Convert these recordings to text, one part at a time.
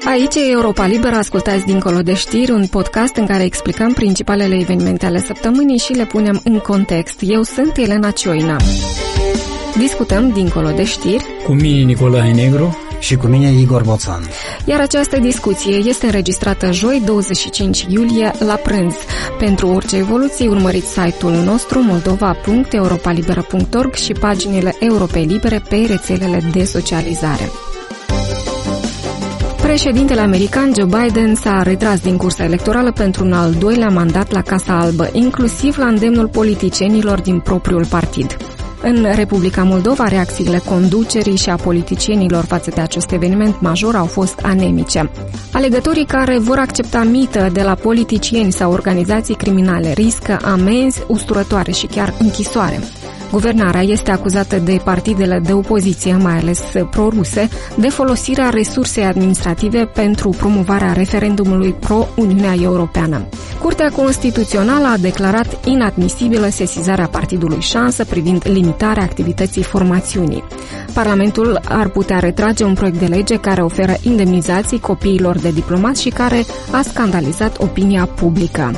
Aici e Europa Liberă, ascultați Dincolo de știri, un podcast în care explicăm principalele evenimente ale săptămânii și le punem în context. Eu sunt Elena Cioina. Discutăm Dincolo de știri cu mine Nicolae Negru și cu mine Igor Boțan. Iar această discuție este înregistrată joi 25 iulie la prânz. Pentru orice evoluție urmăriți site-ul nostru moldova.europalibera.org și paginile Europei Libere pe rețelele de socializare. Președintele american Joe Biden s-a retras din cursa electorală pentru un al doilea mandat la Casa Albă, inclusiv la îndemnul politicienilor din propriul partid. În Republica Moldova, reacțiile conducerii și a politicienilor față de acest eveniment major au fost anemice. Alegătorii care vor accepta mită de la politicieni sau organizații criminale riscă amenzi, usturătoare și chiar închisoare. Guvernarea este acuzată de partidele de opoziție, mai ales pro-ruse, de folosirea resursei administrative pentru promovarea referendumului pro-Uniunea Europeană. Curtea Constituțională a declarat inadmisibilă sesizarea partidului Șansă privind limitarea activității formațiunii. Parlamentul ar putea retrage un proiect de lege care oferă indemnizații copiilor de diplomați și care a scandalizat opinia publică.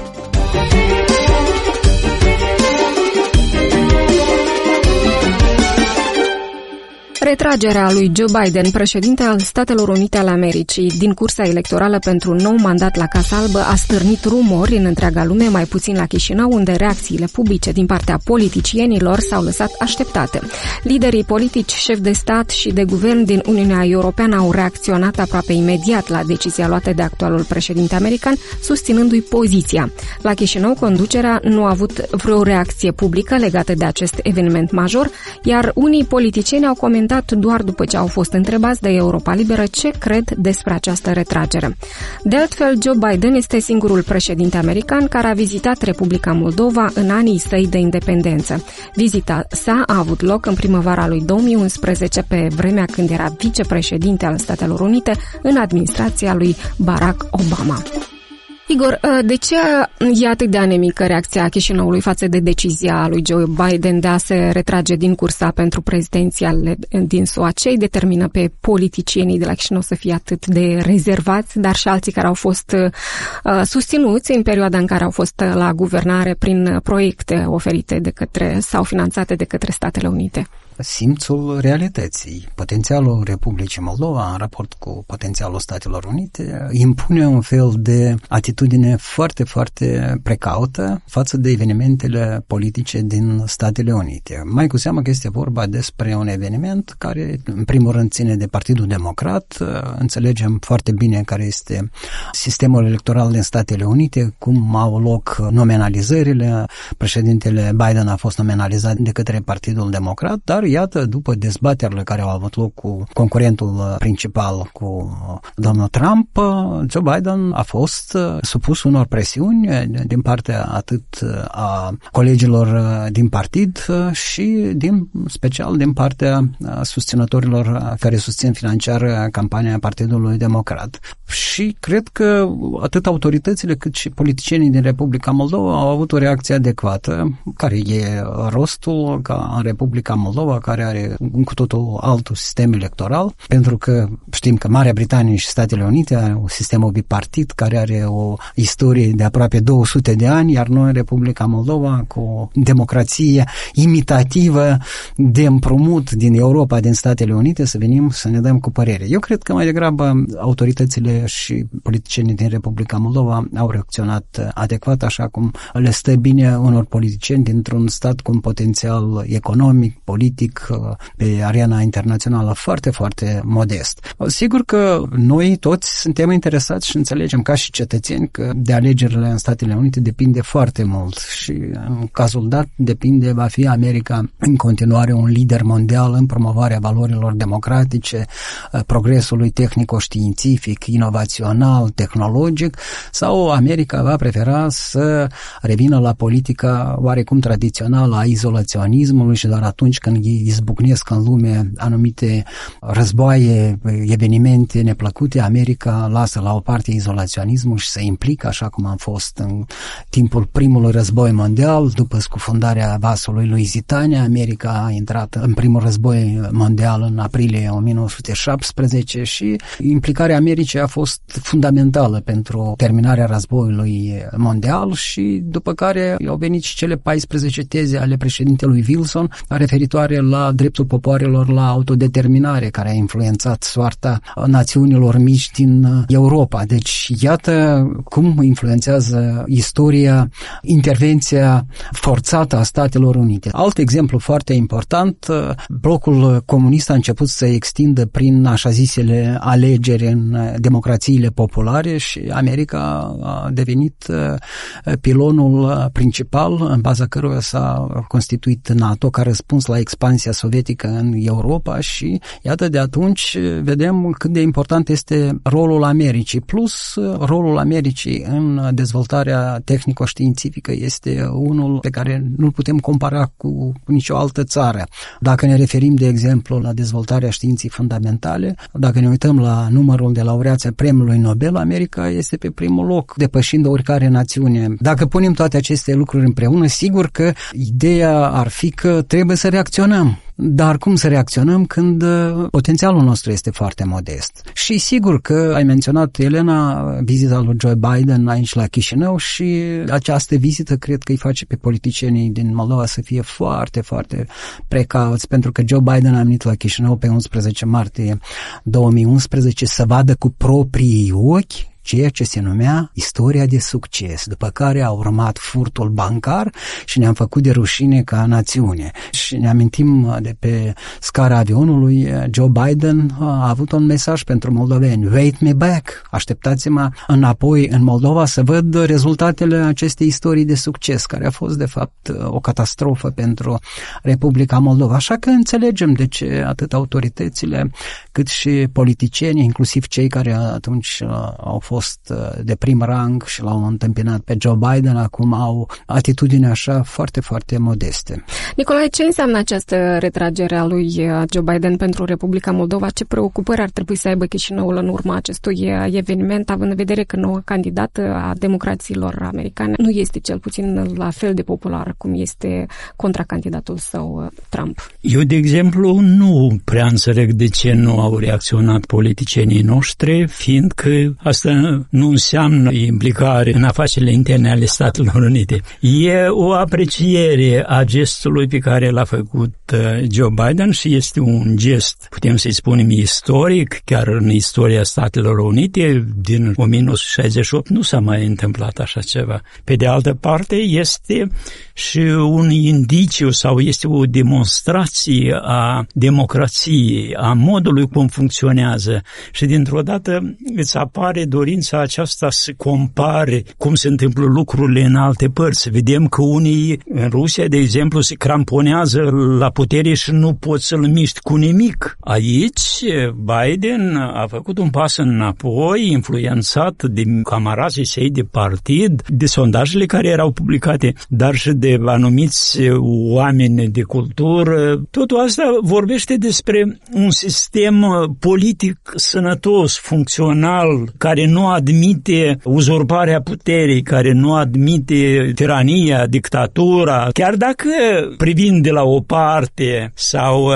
Retragerea lui Joe Biden, președinte al Statelor Unite ale Americii, din cursa electorală pentru un nou mandat la Casa Albă a stârnit rumori în întreaga lume, mai puțin la Chișinău, unde reacțiile publice din partea politicienilor s-au lăsat așteptate. Liderii politici, șefi de stat și de guvern din Uniunea Europeană au reacționat aproape imediat la decizia luată de actualul președinte american, susținându-i poziția. La Chișinău, conducerea nu a avut vreo reacție publică legată de acest eveniment major, iar unii politicieni au comentat doar după ce au fost întrebați de Europa Liberă ce cred despre această retragere. De altfel, Joe Biden este singurul președinte american care a vizitat Republica Moldova în anii săi de independență. Vizita sa a avut loc în primăvara lui 2011, pe vremea când era vicepreședinte al Statelor Unite în administrația lui Barack Obama. Igor, de ce e atât de anemică reacția Chișinăului față de decizia lui Joe Biden de a se retrage din cursa pentru prezidențiale din SUA? Ce îi determină pe politicienii de la Chișinău să fie atât de rezervați, dar și alții care au fost susținuți în perioada în care au fost la guvernare prin proiecte oferite de către sau finanțate de către Statele Unite? Simțul realității. Potențialul Republicii Moldova în raport cu potențialul Statelor Unite impune un fel de atitudine foarte, foarte precaută față de evenimentele politice din Statele Unite. Mai cu seamă că este vorba despre un eveniment care, în primul rând, ține de Partidul Democrat. Înțelegem foarte bine care este sistemul electoral din Statele Unite, cum au loc nominalizările. Președintele Biden a fost nominalizat de către Partidul Democrat, dar iată, după dezbaterile care au avut loc cu concurentul principal, cu domnul Trump, Joe Biden a fost supus unor presiuni din partea atât a colegilor din partid și special din partea susținătorilor care susțin financiar campania Partidului Democrat. Și cred că atât autoritățile cât și politicienii din Republica Moldova au avut o reacție adecvată, care e rostul ca în Republica Moldova, care are cu totul altul sistem electoral, pentru că știm că Marea Britanie și Statele Unite au un sistem bipartit care are o istorie de aproape 200 de ani, iar noi, Republica Moldova, cu o democrație imitativă de împrumut din Europa, din Statele Unite, să venim să ne dăm cu părere. Eu cred că mai degrabă autoritățile și politicienii din Republica Moldova au reacționat adecvat, așa cum le stă bine unor politicieni dintr-un stat cu un potențial economic, politic, pe arena internațională foarte, foarte modest. Sigur că noi toți suntem interesați și înțelegem ca și cetățeni că de alegerile în Statele Unite depinde foarte mult și în cazul dat va fi America în continuare un lider mondial în promovarea valorilor democratice, progresului tehnico-științific, inovațional, tehnologic, sau America va prefera să revină la politica oarecum tradițională a izolaționismului și doar atunci când izbucnesc în lume anumite războaie, evenimente neplăcute, America lasă la o parte izolaționismul și se implică, așa cum am fost în timpul primului război mondial. După scufundarea vasului Lusitania, America a intrat în primul război mondial în aprilie 1917 și implicarea Americii a fost fundamentală pentru terminarea războiului mondial și după care au venit și cele 14 teze ale președintelui Wilson referitoare la dreptul popoarelor la autodeterminare, care a influențat soarta națiunilor mici din Europa. Deci iată cum influențează istoria intervenția forțată a Statelor Unite. Alt exemplu foarte important, blocul comunist a început să se extindă prin așa zisele alegeri în democrațiile populare și America a devenit pilonul principal în baza căruia s-a constituit NATO ca răspuns la expansia sovietică în Europa și iată de atunci vedem cât de important este rolul Americii, plus rolul Americii în dezvoltarea tehnico-științifică este unul pe care nu-l putem compara cu nicio altă țară. Dacă ne referim, de exemplu, la dezvoltarea științei fundamentale, dacă ne uităm la numărul de laureați ai Premiului Nobel, America este pe primul loc, depășind oricare națiune. Dacă punem toate aceste lucruri împreună, sigur că ideea ar fi că trebuie să reacționăm. Dar cum să reacționăm când potențialul nostru este foarte modest? Și sigur că ai menționat, Elena, vizita lui Joe Biden aici la Chișinău și această vizită cred că îi face pe politicienii din Moldova să fie foarte, foarte precauți, pentru că Joe Biden a venit la Chișinău pe 11 martie 2011 să vadă cu proprii ochi ceea ce se numea istoria de succes, după care a urmat furtul bancar și ne-am făcut de rușine ca națiune. Și ne amintim de pe scara avionului, Joe Biden a avut un mesaj pentru moldoveni: wait me back, așteptați-mă înapoi în Moldova să văd rezultatele acestei istorii de succes, care a fost de fapt o catastrofă pentru Republica Moldova. Așa că înțelegem de ce atât autoritățile cât și politicienii, inclusiv cei care atunci au fost de prim rang și l-au întâmpinat pe Joe Biden, acum au atitudine așa foarte, foarte modeste. Nicolae, ce înseamnă această retragere a lui Joe Biden pentru Republica Moldova? Ce preocupări ar trebui să aibă Chișinăul în urma acestui eveniment, având în vedere că noua candidată a democraților americane nu este cel puțin la fel de populară cum este contracandidatul său, Trump? Eu, de exemplu, nu prea înțeleg de ce nu au reacționat politicienii noștri, fiindcă asta nu înseamnă implicare în afacerile interne ale Statelor Unite. E o apreciere a gestului pe care l-a făcut Joe Biden și este un gest, putem să-i spunem, istoric, chiar în istoria Statelor Unite din 1968 nu s-a mai întâmplat așa ceva. Pe de altă parte, este și un indiciu sau este o demonstrație a democrației, a modului cum funcționează și dintr-o dată îți apare dorința aceasta să compare cum se întâmplă lucrurile în alte părți. Vedem că unii în Rusia, de exemplu, se cramponează la putere și nu pot să-l miști cu nimic. Aici Biden a făcut un pas înapoi, influențat de camarazii săi de partid, de sondajele care erau publicate, dar și de anumiți oameni de cultură. Totul asta vorbește despre un sistem politic sănătos, funcțional, care nu admite uzurparea puterii, care nu admite tirania, dictatura. Chiar dacă privind de la o parte sau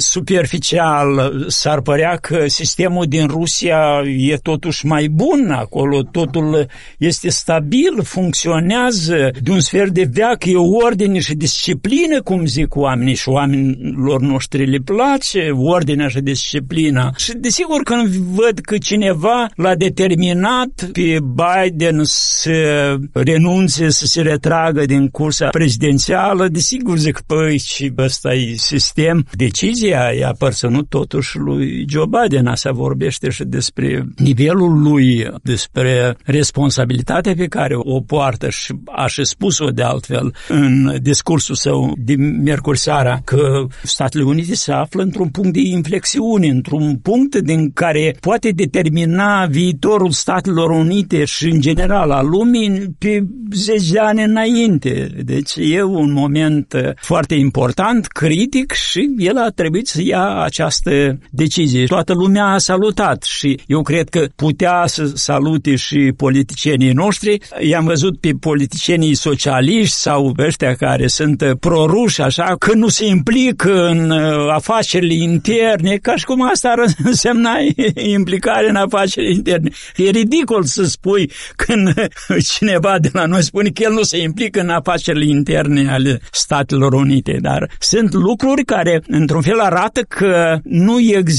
superficial s-ar părea că sistemul din Rusia e totuși mai bun, acolo totul este stabil, funcționează de un sfert de veac, e ordine și disciplină, cum zic oamenii, și oamenilor noștri le place ordinea și disciplina. Și desigur când văd că cineva l-a determinat pe Biden să renunțe, să se retragă din cursa prezidențială, desigur zic, păi, și ăsta e sistem. Decizia i-a aparținut totuși lui Joe Biden. Asta vorbește și despre nivelul lui, despre responsabilitatea pe care o poartă și a și spus-o de altfel în discursul său de miercuri seara, că Statele Unite se află într-un punct de inflexiune, într-un punct din care poate determina viitorul Statelor Statelor Unite și în general a lumii pe 10 de ani înainte. Deci e un moment foarte important, critic și el a trebuit să ia această decizie. Toată lumea a salutat și eu cred că putea să salute și politicienii noștri. I-am văzut pe politicienii socialiști sau ăștia care sunt proruși, așa, că nu se implică în afacerile interne, ca și cum asta ar însemna implicare în afacerile interne. E ridicol să spui când cineva de la noi spune că el nu se implică în afacerile interne ale Statelor Unite, dar sunt lucruri care, într-un fel, arată că nu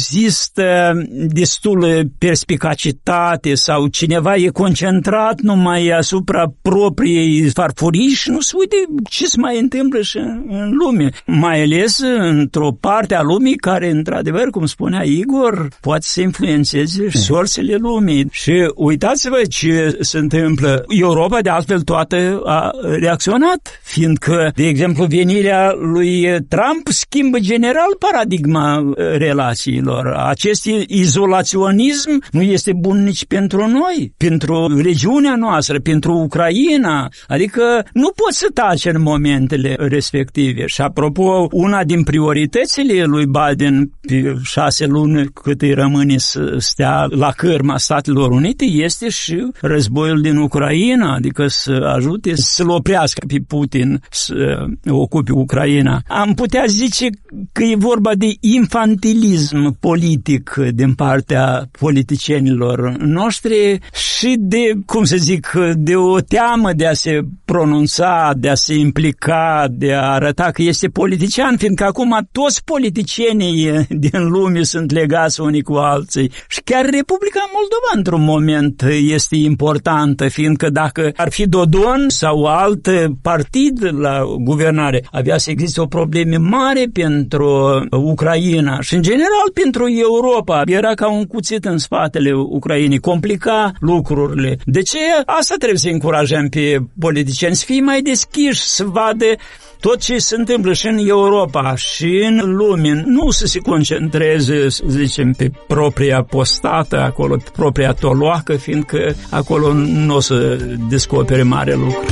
există destulă perspicacitate sau cineva e concentrat numai asupra propriei farfurii și nu se uite ce se mai întâmplă și în lume. Mai ales într-o parte a lumii care, într-adevăr, cum spunea Igor, poate să influențeze sursele lumii. Și uitați-vă ce se întâmplă. Europa, de altfel, toată a reacționat, fiindcă, de exemplu, venirea lui Trump schimbă general paradigma relațiilor. Acest izolaționism nu este bun nici pentru noi, pentru regiunea noastră, pentru Ucraina. Adică nu poți să taci în momentele respective. Și apropo, una din prioritățile lui Biden pe 6 luni cât îi rămâne să stea la cârma Statelor Unite este și războiul din Ucraina, adică să ajute să-l oprească pe Putin să ocupe Ucraina. Am putea zice că e vorba de infantilism politic din partea politicienilor noștri și de, cum să zic, de o teamă de a se pronunța, de a se implica, de a arăta că este politician, fiindcă acum toți politicienii din lume sunt legați unii cu alții. Și chiar Republica Moldova, într-un moment, este importantă, fiindcă dacă ar fi Dodon sau alt partid la guvernare, avea să existe o problemă mare pentru Ucraina și, în general, pentru Europa. Era ca un cuțit în spatele Ucrainei, complica lucrurile. De ce? Asta trebuie să încurajăm pe politicieni, să fie mai deschiși, să vadă tot ce se întâmplă și în Europa și în lume, nu să se concentreze, să zicem, pe propria postată, acolo, pe propria toloacă, fiindcă acolo nu o să descopere mare lucru.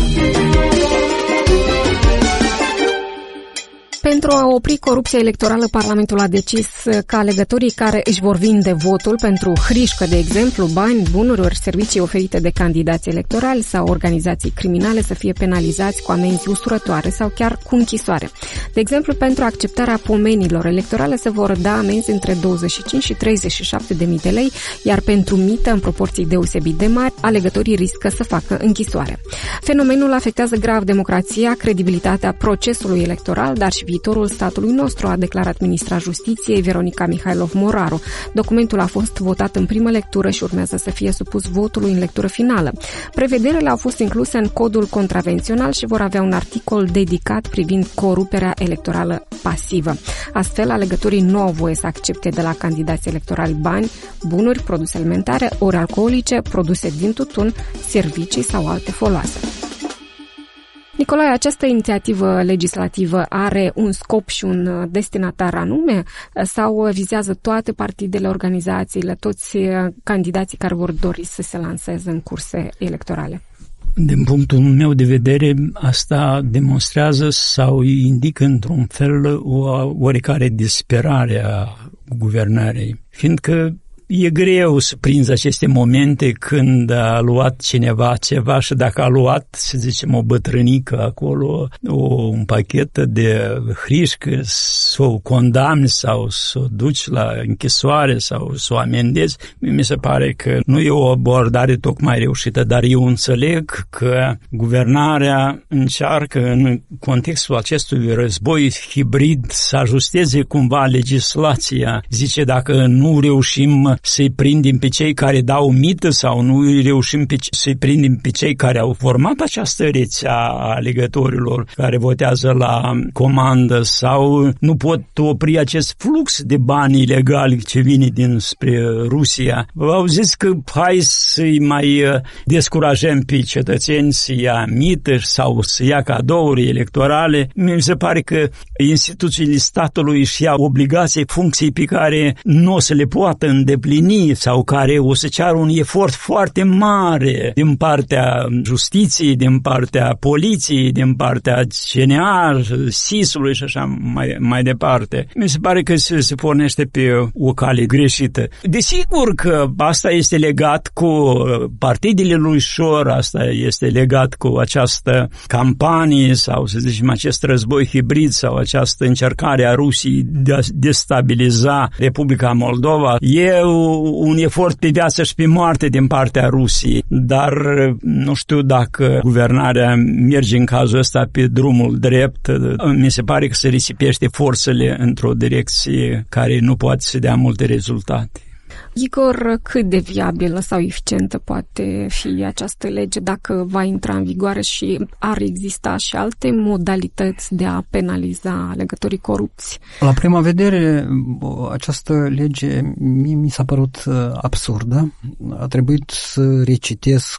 Pentru a opri corupția electorală, Parlamentul a decis ca alegătorii care își vor vinde votul pentru hrișcă, de exemplu, bani, bunuri ori servicii oferite de candidați electorali sau organizații criminale să fie penalizați cu amenzi usurătoare sau chiar cu închisoare. De exemplu, pentru acceptarea pomenilor electorale se vor da amenzi între 25 și 37.000 de lei, iar pentru mită în proporții deosebit de mari, alegătorii riscă să facă închisoare. Fenomenul afectează grav democrația, credibilitatea procesului electoral, dar și viitorul statului nostru, a declarat ministra Justiției Veronica Mihailov-Moraru. Documentul a fost votat în primă lectură și urmează să fie supus votului în lectură finală. Prevederile au fost incluse în codul contravențional și vor avea un articol dedicat privind coruperea electorală pasivă. Astfel, alegătorii nu au voie să accepte de la candidați electorali bani, bunuri, produse alimentare, ori alcoolice, produse din tutun, servicii sau alte foloase. Nicolae, această inițiativă legislativă are un scop și un destinatar anume sau vizează toate partidele, organizațiile, toți candidații care vor dori să se lanseze în curse electorale? Din punctul meu de vedere, asta demonstrează sau indică într-un fel o oarecare disperare a guvernării, fiindcă e greu să prinzi aceste momente când a luat cineva ceva și dacă a luat, să zicem, o bătrânică acolo, un pachet de hrișcă, să o condamni sau să o duci la închisoare sau să o amendezi, mi se pare că nu e o abordare tocmai reușită, dar eu înțeleg că guvernarea încearcă în contextul acestui război hibrid să ajusteze cumva legislația. Zice, dacă nu reușim să-i prindem pe cei care dau mită sau nu reușim să-i prindem pe cei care au format această rețea a alegătorilor care votează la comandă sau nu pot opri acest flux de bani ilegali ce vine dinspre Rusia. Au zis că hai să-i mai descurajăm pe cetățeni să ia mită sau să ia cadouri electorale. Mi se pare că instituțiile statului își iau obligații, funcții pe care nu o să le poată îndeplini îndeplini sau care o să ceară un efort foarte mare din partea justiției, din partea poliției, din partea CNA, SIS-ului și așa mai departe. Mi se pare că se pornește pe o cale greșită. Desigur că asta este legat cu partidele lui Șor, asta este legat cu această campanie sau, să zicem, acest război hibrid sau această încercare a Rusiei de a destabiliza Republica Moldova. E un efort pe viață și pe moarte din partea Rusiei, dar nu știu dacă guvernarea merge în cazul ăsta pe drumul drept. Mi se pare că se risipește forțele într-o direcție care nu poate să dea multe rezultate. Igor, cât de viabilă sau eficientă poate fi această lege dacă va intra în vigoare și ar exista și alte modalități de a penaliza alegătorii corupți? La prima vedere, această lege mi s-a părut absurdă. A trebuit să recitesc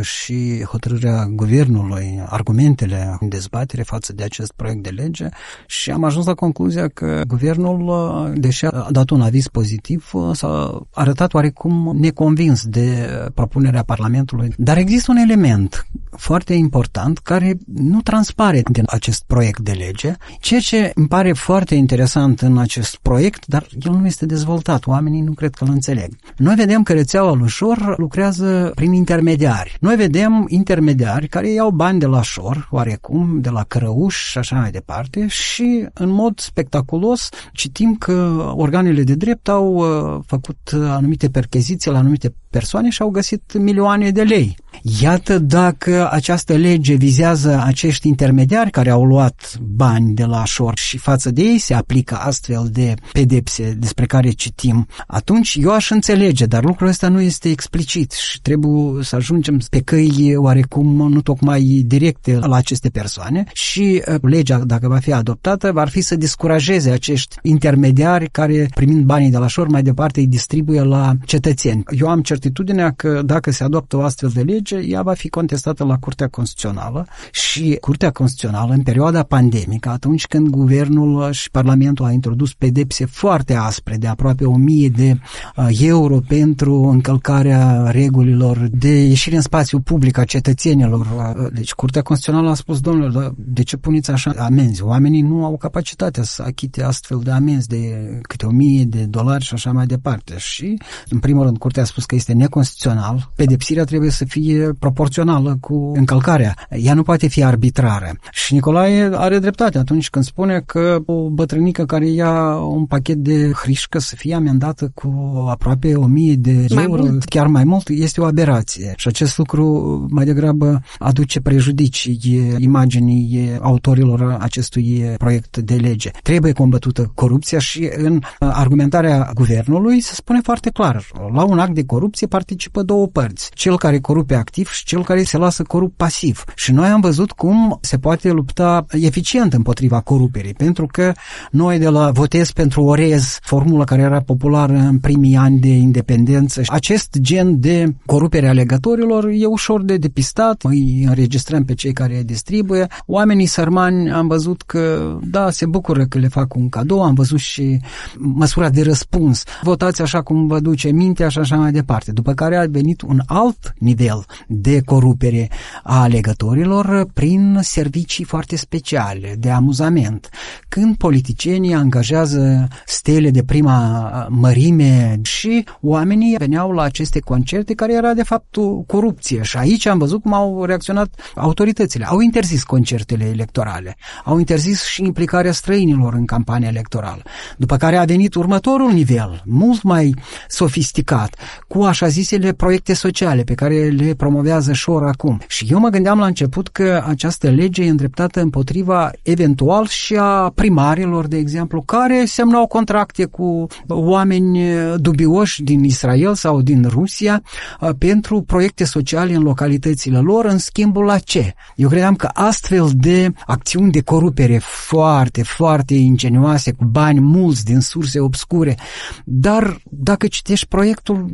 și hotărârea guvernului, argumentele în dezbatere față de acest proiect de lege și am ajuns la concluzia că guvernul, deși a dat un aviz pozitiv, s-a arătat oarecum neconvins de propunerea Parlamentului. Dar există un element foarte important care nu transpare din acest proiect de lege, ceea ce îmi pare foarte interesant în acest proiect, dar el nu este dezvoltat. Oamenii nu cred că îl înțeleg. Noi vedem că rețeaua lui Șor lucrează prin intermediari. Noi vedem intermediari care iau bani de la Șor, oarecum, de la Cărăuș și așa mai departe și în mod spectaculos citim că organele de drept au făcut anumite percheziții la anumite persoane și au găsit milioane de lei. Iată, dacă această lege vizează acești intermediari care au luat bani de la Șor și față de ei se aplică astfel de pedepse despre care citim, atunci eu aș înțelege, dar lucrul ăsta nu este explicit și trebuie să ajungem pe căi oarecum nu tocmai directe la aceste persoane și legea, dacă va fi adoptată, va fi să descurajeze acești intermediari care, primind banii de la Șor, mai departe îi distribuie la cetățeni. Eu am certitudinea că dacă se adoptă o astfel de lege, ea va fi contestată la Curtea Constituțională și Curtea Constituțională, în perioada pandemică, atunci când guvernul și Parlamentul a introdus pedepse foarte aspre, de aproape 1000 de euro pentru încălcarea regulilor de ieșire în spațiu public a cetățenilor. Deci Curtea Constituțională a spus, domnule, de ce puneți așa amenzi? Oamenii nu au capacitatea să achite astfel de amenzi de câte $1000 și așa mai departe. Și, în primul rând, Curtea a spus că este neconstituțional. Pedepsirea trebuie să fie proporțională cu încălcarea. Ea nu poate fi arbitrară. Și Nicolae are dreptate atunci când spune că o bătrânică care ia un pachet de hrișcă să fie amendată cu aproape 1000 de euro, chiar mai mult, este o aberație. Și acest lucru mai degrabă aduce prejudicii imaginii autorilor acestui proiect de lege. Trebuie combătută corupția și în argumentarea guvernului se spune foarte clar, la un act de corupție participă două părți. Cel care corupe activ și cel care se lasă corupt pasiv. Și noi am văzut cum se poate lupta eficient împotriva coruperii, pentru că noi de la Votez pentru Orez, formula care era populară în primii ani de independență, acest gen de corupere a alegătorilor e ușor de depistat, îi înregistrăm pe cei care distribuie. Oamenii sărmani am văzut că, da, se bucură că le fac un cadou, am văzut și măsura de răspuns. Votați așa cum vă duce mintea și așa mai departe. După care a venit un alt nivel de corupere a alegătorilor prin servicii foarte speciale, de amuzament. Când politicienii angajează stele de prima mărime și oamenii veneau la aceste concerte care era de fapt o corupție. Și aici am văzut cum au reacționat autoritățile. Au interzis concertele electorale, au interzis și implicarea străinilor în campania electorală. După care a venit următorul nivel, mult mai sofisticat, cu așa zisele proiecte sociale pe care le promovează Șor acum. Și eu mă gândeam la început că această lege e îndreptată împotriva eventual și a primarilor, de exemplu, care semnau contracte cu oameni dubioși din Israel sau din Rusia pentru proiecte sociale în localitățile lor, în schimbul la ce? Eu credeam că astfel de acțiuni de corupere foarte, foarte ingenioase, cu bani mulți din surse obscure, dar dacă citești proiectul, nu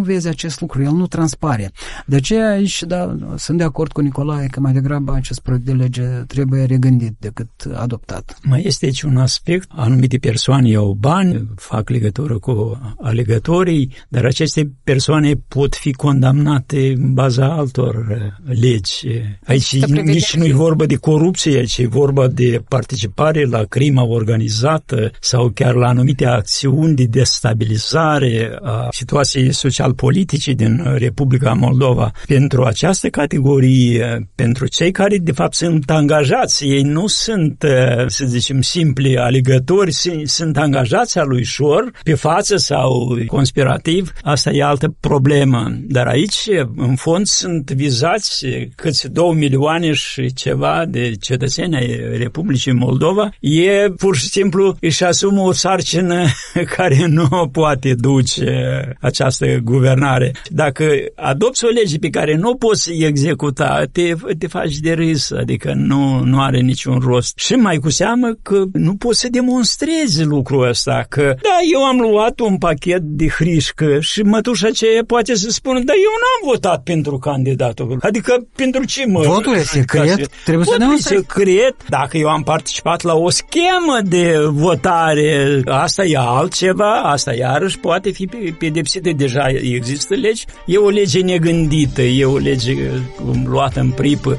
nu vezi acest lucru, el nu transpare. De aceea aici, da, sunt de acord cu Nicolae că mai degrabă acest proiect de lege trebuie regândit decât adoptat. Mai este aici un aspect, anumite persoane iau bani, fac legătură cu alegătorii, dar aceste persoane pot fi condamnate în baza altor legi. Aici nici nu e vorba de corupție, ci e vorba de participare la crimă organizată sau chiar la anumite acțiuni de destabilizare a situației social-politice din Republica Moldova. Pentru această categorie, pentru cei care de fapt sunt angajați, ei nu sunt, să zicem, simpli alegători, sunt angajați al lui Șor, pe față sau conspirativ, asta e altă problemă. Dar aici, în fond, sunt vizați câți 2 milioane și ceva de cetățeni ai Republicii Moldova. E pur și simplu își asumă o sarcină care nu poate duce această guvernare. Dacă adopți o lege pe care nu poți executa, te faci de râs, adică nu are niciun rost. Și mai cu seamă că nu poți să demonstrezi lucrul ăsta, că da, eu am luat un pachet de hrișcă și mătușa aceea poate să spună, da, eu n-am votat pentru candidatul. Adică pentru ce mă... Votul e secret, trebuie să demonstrezi. Secret, dacă eu am participat la o schemă de votare, asta e altceva, asta iarăși poate fi pedepsită. Deja există legi, e o lege negândită, e o lege luată în pripă.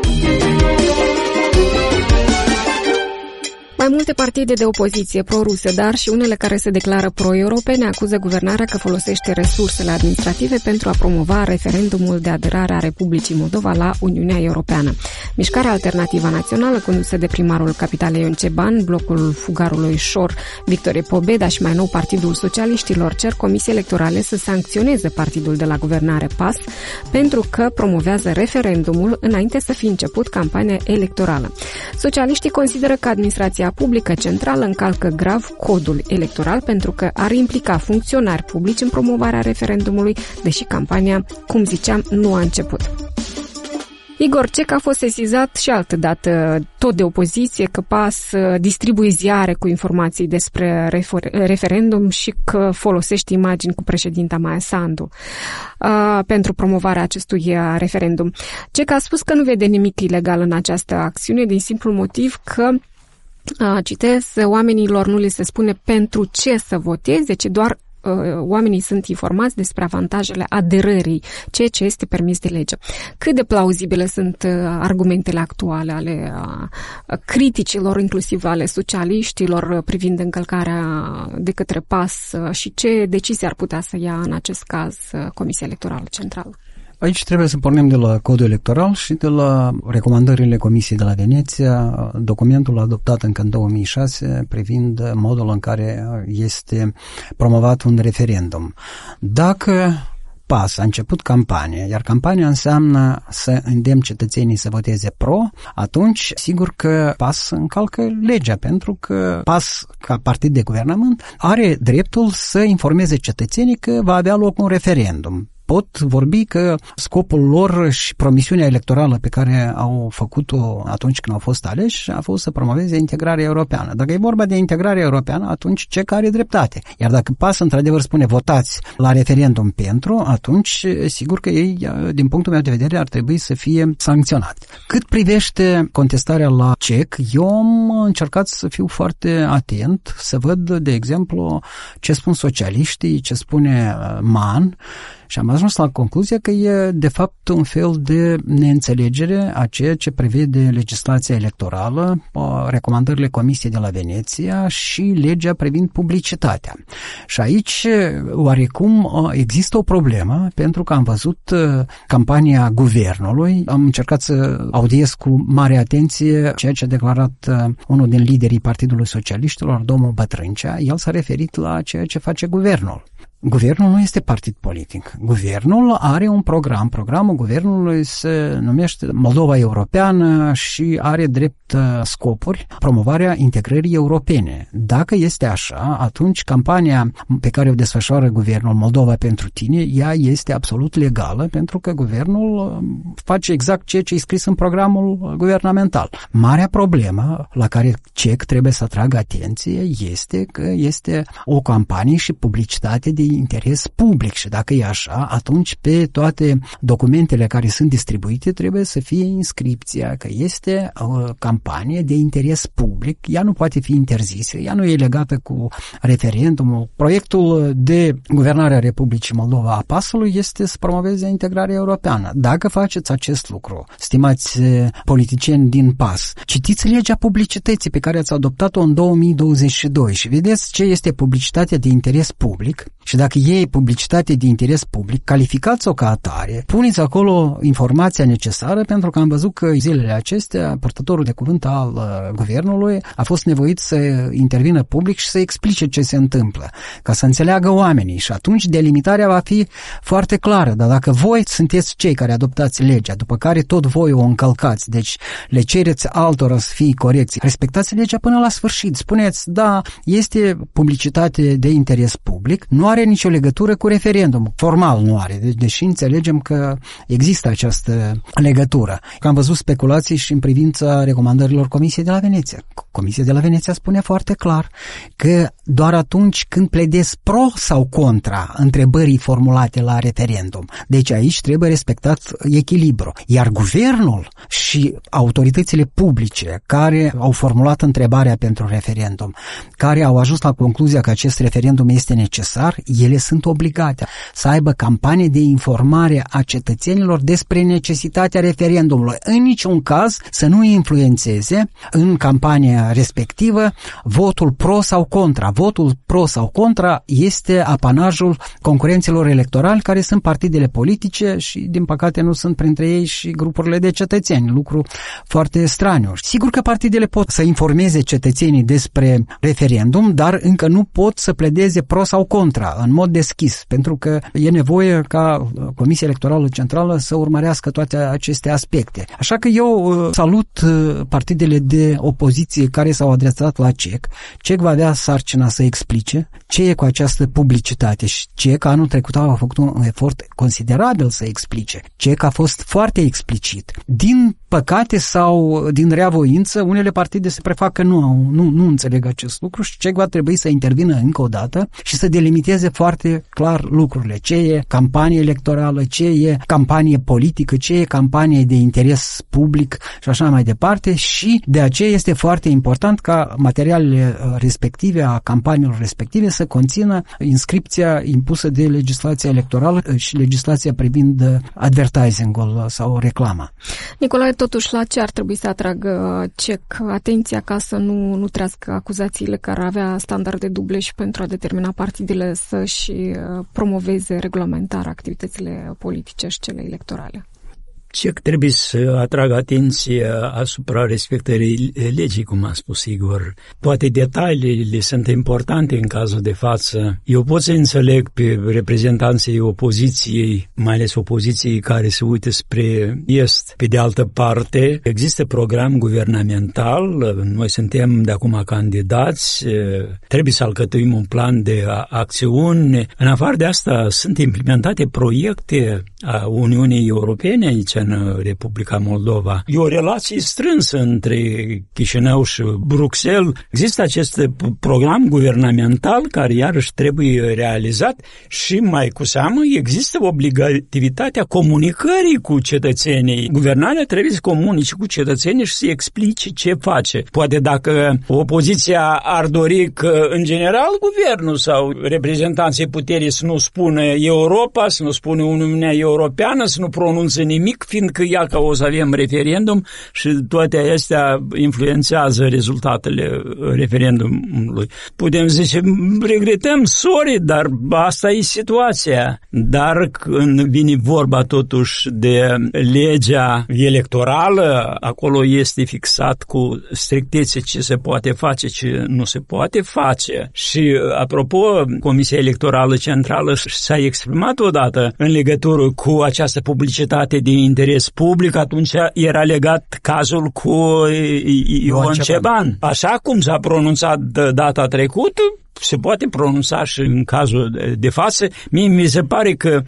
Mai multe partide de opoziție pro-ruse, dar și unele care se declară pro-europene, acuză guvernarea că folosește resursele administrative pentru a promova referendumul de aderare a Republicii Moldova la Uniunea Europeană. Mișcarea Alternativă Națională, condusă de primarul capitalei Ion Ceban, blocul fugarului Șor, Victorie Pobeda și mai nou Partidul Socialiștilor, cer Comisiei Electorale să sancționeze partidul de la guvernare PAS pentru că promovează referendumul înainte să fi început campania electorală. Socialiștii consideră că administrația publică centrală încalcă grav codul electoral pentru că ar implica funcționari publici în promovarea referendumului, deși campania, cum ziceam, nu a început. Igor Cec a fost sesizat și altădată, tot de opoziție, că PAS distribuie ziare cu informații despre referendum și că folosește imagini cu președinta Maia Sandu pentru promovarea acestui referendum. Cec a spus că nu vede nimic ilegal în această acțiune din simplul motiv că citez, oamenilor nu li se spune pentru ce să voteze, ci doar oamenii sunt informați despre avantajele aderării, ceea ce este permis de lege. Cât de plauzibile sunt argumentele actuale ale criticilor, inclusiv ale socialiștilor, privind încălcarea de către PAS și ce decizii ar putea să ia în acest caz Comisia Electorală Centrală? Aici trebuie să pornim de la codul electoral și de la recomandările Comisiei de la Veneția, documentul adoptat încă în 2006 privind modul în care este promovat un referendum. Dacă PAS a început campania, iar campania înseamnă să îndemn cetățenii să voteze pro, atunci sigur că PAS încalcă legea, pentru că PAS, ca partid de guvernământ, are dreptul să informeze cetățenii că va avea loc un referendum. Pot vorbi că scopul lor și promisiunea electorală pe care au făcut-o atunci când au fost aleși a fost să promoveze integrarea europeană. Dacă e vorba de integrarea europeană, atunci CEC are dreptate. Iar dacă PAS într-adevăr spune votați la referendum pentru, atunci sigur că ei, din punctul meu de vedere, ar trebui să fie sancționați. Cât privește contestarea la CEC, eu am încercat să fiu foarte atent, să văd, de exemplu, ce spun socialiștii, ce spune MAN, și am ajuns la concluzia că e, de fapt, un fel de neînțelegere a ceea ce prevede legislația electorală, recomandările Comisiei de la Veneția și legea privind publicitatea. Și aici, oarecum, există o problemă, pentru că am văzut campania guvernului, am încercat să audiez cu mare atenție ceea ce a declarat unul din liderii Partidului Socialiștilor, domnul Bătrâncea. El s-a referit la ceea ce face guvernul. Guvernul nu este partid politic. Guvernul are un program. Programul guvernului se numește Moldova Europeană și are drept scopuri promovarea integrării europene. Dacă este așa, atunci campania pe care o desfășoară guvernul Moldova pentru tine, ea este absolut legală, pentru că guvernul face exact ceea ce e scris în programul guvernamental. Marea problemă la care CEC trebuie să atragă atenție este că este o campanie și publicitate de interes public și dacă e așa, atunci pe toate documentele care sunt distribuite trebuie să fie inscripția că este o campanie de interes public, ea nu poate fi interzisă, ea nu e legată cu referendumul. Proiectul de guvernare a Republicii Moldova a PAS-ului este să promoveze integrarea europeană. Dacă faceți acest lucru, stimați politicieni din PAS, citiți legea publicității pe care ați adoptat-o în 2022 și vedeți ce este publicitatea de interes public și dacă e publicitate de interes public, calificați-o ca atare, puneți acolo informația necesară, pentru că am văzut că zilele acestea purtătorul de cuvânt al guvernului a fost nevoit să intervină public și să explice ce se întâmplă, ca să înțeleagă oamenii și atunci delimitarea va fi foarte clară, dar dacă voi sunteți cei care adoptați legea, după care tot voi o încălcați, deci le cereți altora să fie corecți, respectați legea până la sfârșit, spuneți, da, este publicitate de interes public, nu are nicio legătură cu referendum, formal nu are, deși înțelegem că există această legătură. Am văzut speculații și în privința recomandărilor Comisiei de la Veneția. Comisia de la Veneția spune foarte clar că doar atunci când pledezi pro sau contra întrebării formulate la referendum. Deci aici trebuie respectat echilibru. Iar guvernul și autoritățile publice care au formulat întrebarea pentru referendum, care au ajuns la concluzia că acest referendum este necesar, ele sunt obligate să aibă campanie de informare a cetățenilor despre necesitatea referendumului. În niciun caz să nu influențeze în campania respectivă votul pro sau contra. Votul pro sau contra este apanajul concurenților electorali care sunt partidele politice și din păcate nu sunt printre ei și grupurile de cetățeni, lucru foarte straniu. Sigur că partidele pot să informeze cetățenii despre referendum, dar încă nu pot să pledeze pro sau contra în mod deschis, pentru că e nevoie ca Comisia Electorală Centrală să urmărească toate aceste aspecte. Așa că eu salut partidele de opoziție care s-au adresat la CEC. CEC va avea sarcina să explice ce e cu această publicitate și CEC anul trecut a făcut un efort considerabil să explice. CEC a fost foarte explicit. Din păcate sau din reavoință, unele partide se prefac că nu înțeleg acest lucru și CEC va trebui să intervină încă o dată și să delimiteze foarte clar lucrurile. Ce e campanie electorală, ce e campanie politică, ce e campanie de interes public și așa mai departe și de aceea este foarte important ca materialele respective, a campaniilor respective să conțină inscripția impusă de legislația electorală și legislația privind advertising-ul sau reclama. Nicolae, totuși la ce ar trebui să atragă CEC atenția ca să nu trească acuzațiile că ar avea standarde duble și pentru a determina partidele să-și promoveze reglementar activitățile politice și cele electorale? CEC trebuie să atragă atenția asupra respectării legii, cum a spus Igor. Toate detaliile sunt importante în cazul de față. Eu pot să înțeleg pe reprezentanții opoziției, mai ales opoziției care se uită spre est. Pe de altă parte, există program guvernamental, noi suntem de acum candidați, trebuie să alcătuim un plan de acțiuni. În afară de asta, sunt implementate proiecte a Uniunii Europene aici în Republica Moldova. E o relație strânsă între Chișinău și Bruxelles. Există acest program guvernamental care iarăși trebuie realizat și mai cu seamă există obligativitatea comunicării cu cetățenii. Guvernarea trebuie să comunice cu cetățenii și să explice ce face. Poate dacă opoziția ar dori că în general guvernul sau reprezentanții puterii să nu spună Europa, să nu spună Uniunea Europeană, să nu pronunțe nimic, fiindcă ia că o să avem referendum și toate acestea influențează rezultatele referendumului. Putem zice, regretăm, sorry, dar asta e situația. Dar când vine vorba totuși de legea electorală, acolo este fixat cu strictețe ce se poate face, ce nu se poate face. Și apropo, Comisia Electorală Centrală s-a exprimat odată în legătură cu această publicitate de interes public, atunci era legat cazul cu Ion Ceban. Așa cum s-a pronunțat data trecută, se poate pronunța și în cazul de față. Mie mi se pare că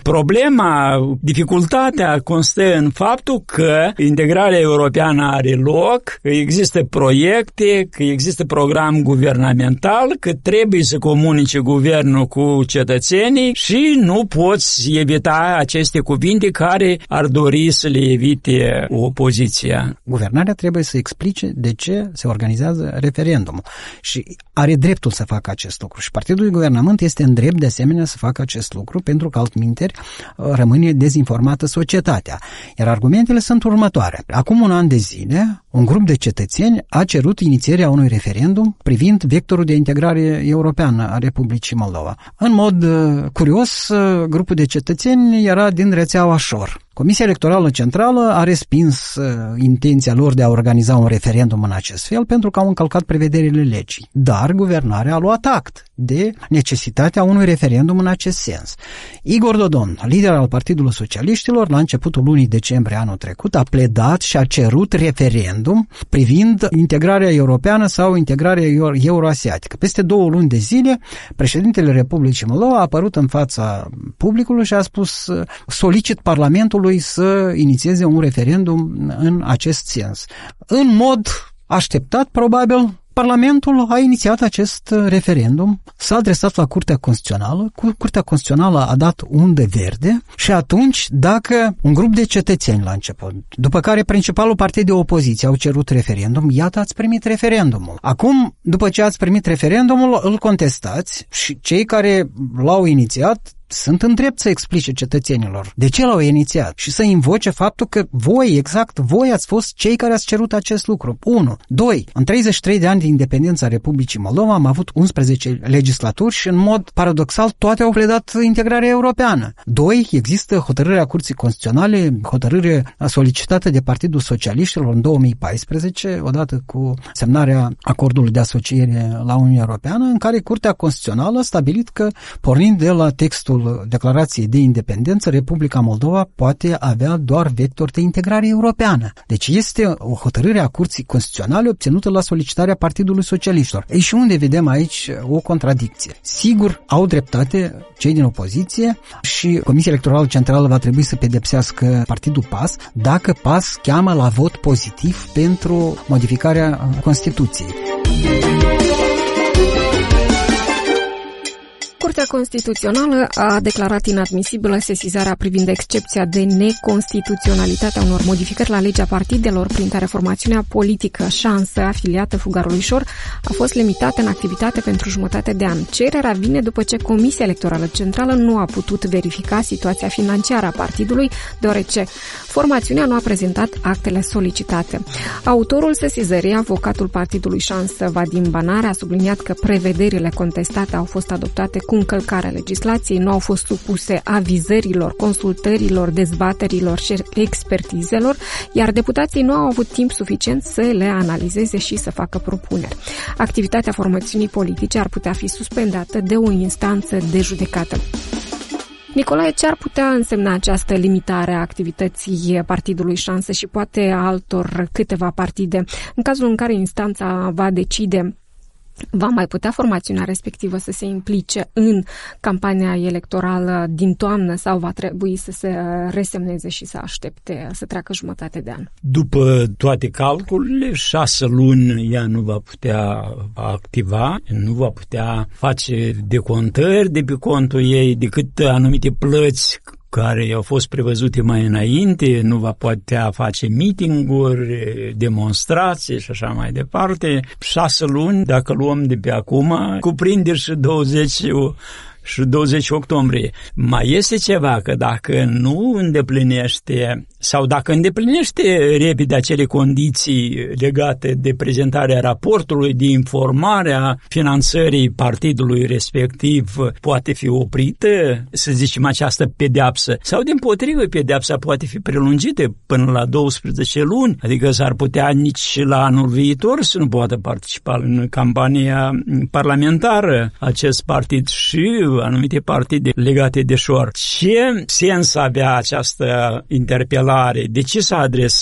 dificultatea constă în faptul că integrarea europeană are loc, că există proiecte, că există program guvernamental, că trebuie să comunice guvernul cu cetățenii și nu poți evita aceste cuvinte care ar dori să le evite opoziția. Guvernarea trebuie să explice de ce se organizează referendumul și are dreptul să facă acest lucru și partidul de guvernământ este în drept de asemenea să facă acest lucru pentru că altminteri rămâne dezinformată societatea. Iar argumentele sunt următoare. Acum un an de zile, un grup de cetățeni a cerut inițierea unui referendum privind vectorul de integrare europeană a Republicii Moldova. În mod curios, grupul de cetățeni era din rețeaua Șor. Comisia Electorală Centrală a respins intenția lor de a organiza un referendum în acest fel pentru că au încălcat prevederile legii. Dar guvernarea a luat act de necesitatea unui referendum în acest sens. Igor Dodon, lider al Partidului Socialiștilor, la începutul lunii decembrie anul trecut, a pledat și a cerut referendum privind integrarea europeană sau integrarea euroasiatică. Peste 2 luni de zile, președintele Republicii Moldova a apărut în fața publicului și a spus: solicit Parlamentului să inițieze un referendum în acest sens. În mod așteptat, probabil, Parlamentul a inițiat acest referendum, s-a adresat la Curtea Constituțională, Curtea Constituțională a dat undă verde și atunci, dacă un grup de cetățeni la început, după care principalul partid de opoziție au cerut referendum, iată, ați primit referendumul. Acum, după ce ați primit referendumul, îl contestați și cei care l-au inițiat sunt în drept să explice cetățenilor de ce l-au inițiat și să invoce faptul că voi ați fost cei care ați cerut acest lucru. 1. 2. În 33 de ani de independență a Republicii Moldova am avut 11 legislaturi și în mod paradoxal toate au pledat integrarea europeană. 2. Există hotărârea Curții Constituționale, hotărâre solicitată de Partidul Socialiștilor în 2014, odată cu semnarea acordului de asociere la Uniunea Europeană, în care Curtea Constituțională a stabilit că, pornind de la textul Declarației de Independență, Republica Moldova poate avea doar vector de integrare europeană. Deci este o hotărâre a Curții Constituționale obținută la solicitarea Partidului Socialiștilor. Ei, și unde vedem aici o contradicție? Sigur, au dreptate cei din opoziție și Comisia Electorală Centrală va trebui să pedepsească Partidul PAS dacă PAS cheamă la vot pozitiv pentru modificarea Constituției. Curtea Constituțională a declarat inadmisibilă sesizarea privind excepția de neconstituționalitate a unor modificări la legea partidelor prin care formațiunea politică Șansă, afiliată Fugarului Șor, a fost limitată în activitate pentru jumătate de an. Cererea vine după ce Comisia Electorală Centrală nu a putut verifica situația financiară a partidului, deoarece formațiunea nu a prezentat actele solicitate. Autorul sesizării, avocatul partidului Șansă, Vadim Banare, a subliniat că prevederile contestate au fost adoptate cu încălcarea legislației, nu au fost supuse avizărilor, consultărilor, dezbaterilor și expertizelor, iar deputații nu au avut timp suficient să le analizeze și să facă propuneri. Activitatea formațiunii politice ar putea fi suspendată de o instanță de judecată. Nicolae, ce ar putea însemna această limitare a activității partidului Șansă și poate altor câteva partide, în cazul în care instanța va decide? Va mai putea formațiunea respectivă să se implice în campania electorală din toamnă sau va trebui să se resemneze și să aștepte să treacă jumătate de an? După toate calculele, 6 luni ea nu va putea activa, nu va putea face decontări de pe contul ei decât anumite plăți care au fost prevăzute mai înainte, nu va putea face meeting-uri, demonstrații și așa mai departe. 6 luni, dacă luăm de pe acum, cuprinde și 20 octombrie. Mai este ceva, că dacă nu îndeplinește sau dacă îndeplinește repede acele condiții legate de prezentarea raportului, de informarea finanțării partidului respectiv, poate fi oprită, să zicem, această pedeapsă. Sau dimpotrivă, pedeapsa poate fi prelungită până la 12 luni, adică s-ar putea nici la anul viitor să nu poată participa în campania parlamentară acest partid și anumite partide legate de Șor. Ce sens avea această interpelare? De ce s-a adresat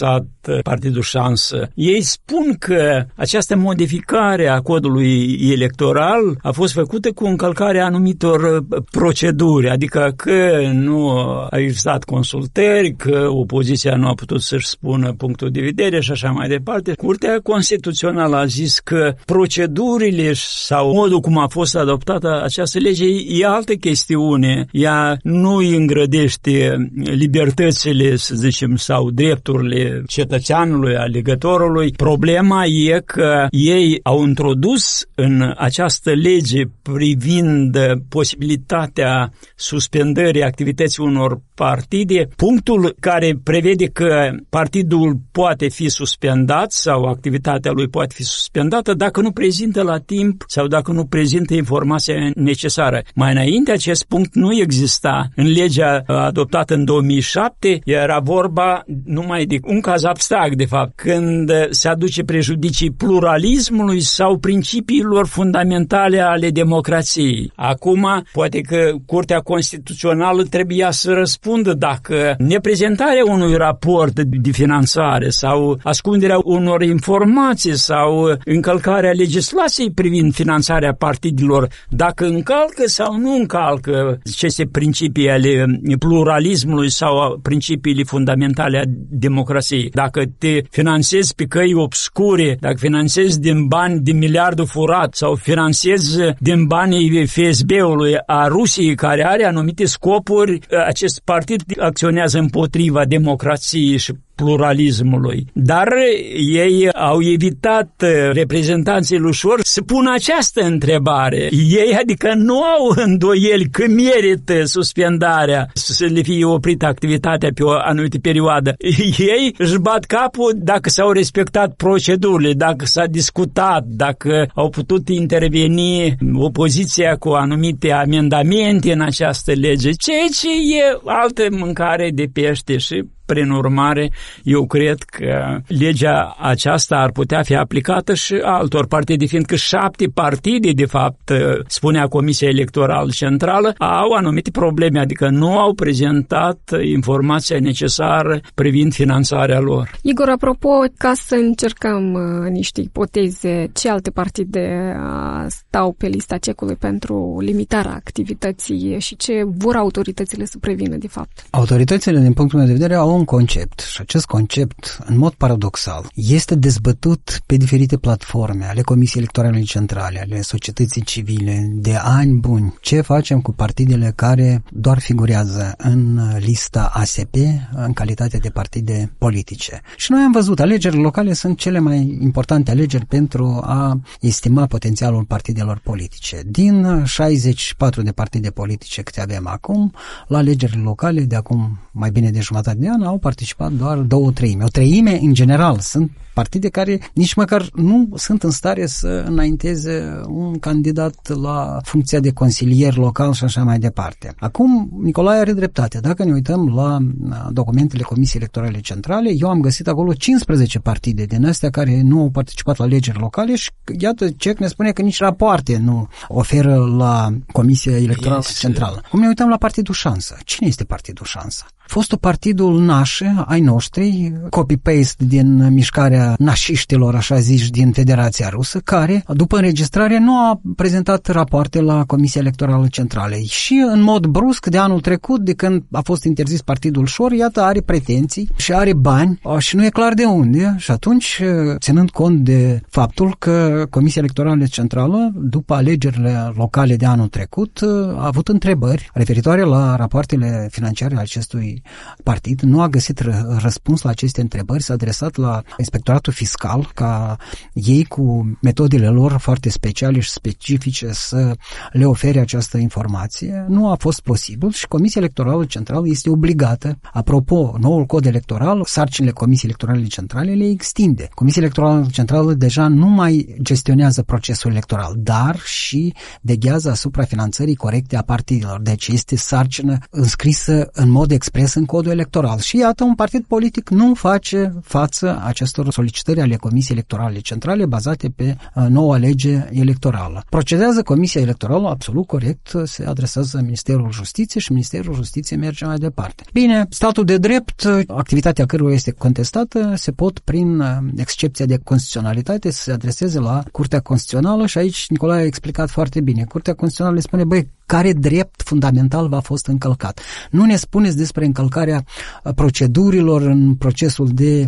Partidul Șansă. Ei spun că această modificare a codului electoral a fost făcută cu încălcarea anumitor proceduri, adică că nu a existat consultări, că opoziția nu a putut să-și spună punctul de vedere și așa mai departe. Curtea Constituțională a zis că procedurile sau modul cum a fost adoptată această lege e altă chestiune. Ea nu îi îngrădește libertățile, să zicem, sau drepturile cetățeanului, alegătorului. Problema e că ei au introdus în această lege privind posibilitatea suspendării activității unor partide, punctul care prevede că partidul poate fi suspendat sau activitatea lui poate fi suspendată dacă nu prezintă la timp sau dacă nu prezintă informația necesară. Mai înainte acest punct nu exista. În legea adoptată în 2007 era vorba numai de un caz abstract, de fapt, când se aduce prejudicii pluralismului sau principiilor fundamentale ale democrației. Acum, poate că Curtea Constituțională trebuia să răspundă dacă neprezentarea unui raport de finanțare sau ascunderea unor informații sau încălcarea legislației privind finanțarea partidelor, dacă încalcă sau nu încalcă aceste principii ale pluralismului sau principiile fundamentale a democrației. Dacă te finanțezi pe căi obscure, dacă finanțezi din bani din miliardul furat sau finanțezi din banii FSB-ului a Rusiei, care are anumite scopuri, acest partid acționează împotriva democrației și pluralismului. Dar ei au evitat, reprezentanții lui Șor, să pună această întrebare. Ei, adică, nu au îndoieli că merită suspendarea, să le fie oprită activitatea pe o anumită perioadă. Ei își bat capul dacă s-au respectat procedurile, dacă s-a discutat, dacă au putut interveni opoziția cu anumite amendamente în această lege, ceea ce e altă mâncare de pește și prin urmare, eu cred că legea aceasta ar putea fi aplicată și altor partide, fiindcă 7 partide, de fapt, spunea Comisia Electorală Centrală, au anumite probleme, adică nu au prezentat informația necesară privind finanțarea lor. Igor, apropo, ca să încercăm niște ipoteze, ce alte partide stau pe lista cecului pentru limitarea activității și ce vor autoritățile să prevină, de fapt? Autoritățile, din punctul meu de vedere, au un concept și acest concept, în mod paradoxal, este dezbătut pe diferite platforme ale Comisiei Electorale Centrale, ale societății civile, de ani buni. Ce facem cu partidele care doar figurează în lista ASP în calitate de partide politice? Și noi am văzut, alegerile locale sunt cele mai importante alegeri pentru a estima potențialul partidelor politice. Din 64 de partide politice câte avem acum, la alegerile locale de acum mai bine de jumătate de an au participat doar 2/3. O treime, în general, sunt partide care nici măcar nu sunt în stare să înainteze un candidat la funcția de consilier local și așa mai departe. Acum, Nicolae are dreptate. Dacă ne uităm la documentele Comisiei Electorale Centrale, eu am găsit acolo 15 partide din astea care nu au participat la alegeri locale și iată, CEC ne spune că nici rapoarte nu oferă la Comisia Electorală Centrală. Cum ne uităm la Partidul Șansă? Cine este Partidul Șansă? Fostul partidul nașe, ai noștri, copy-paste din mișcarea nașiștilor, așa zici, din Federația Rusă, care, după înregistrare, nu a prezentat rapoarte la Comisia Electorală Centrală. Și, în mod brusc, de anul trecut, de când a fost interzis partidul Șor, iată, are pretenții și are bani și nu e clar de unde. Și atunci, ținând cont de faptul că Comisia Electorală Centrală, după alegerile locale de anul trecut, a avut întrebări referitoare la rapoartele financiare ale acestui partid, nu a găsit răspuns la aceste întrebări, s-a adresat la Inspectoratul Fiscal ca ei cu metodele lor foarte speciale și specifice să le ofere această informație. Nu a fost posibil și Comisia Electorală Centrală este obligată. Apropo, noul cod electoral, sarcinile Comisiei Electorale Centrale le extinde. Comisia Electorală Centrală deja nu mai gestionează procesul electoral, dar și veghează asupra finanțării corecte a partidelor. Deci este sarcină înscrisă în mod expres inclus în codul electoral. Și iată, un partid politic nu face față acestor solicitări ale Comisiei Electorale Centrale bazate pe noua lege electorală. Procedează Comisia Electorală absolut corect, se adresează Ministerul Justiției și Ministerul Justiției merge mai departe. Bine, statul de drept, activitatea căruia este contestată, se pot, prin excepția de constituționalitate, să se adreseze la Curtea Constituțională și aici Nicolae a explicat foarte bine. Curtea Constituțională le spune, băi, care drept fundamental v-a fost încălcat? Nu ne spuneți despre încălcarea procedurilor în procesul de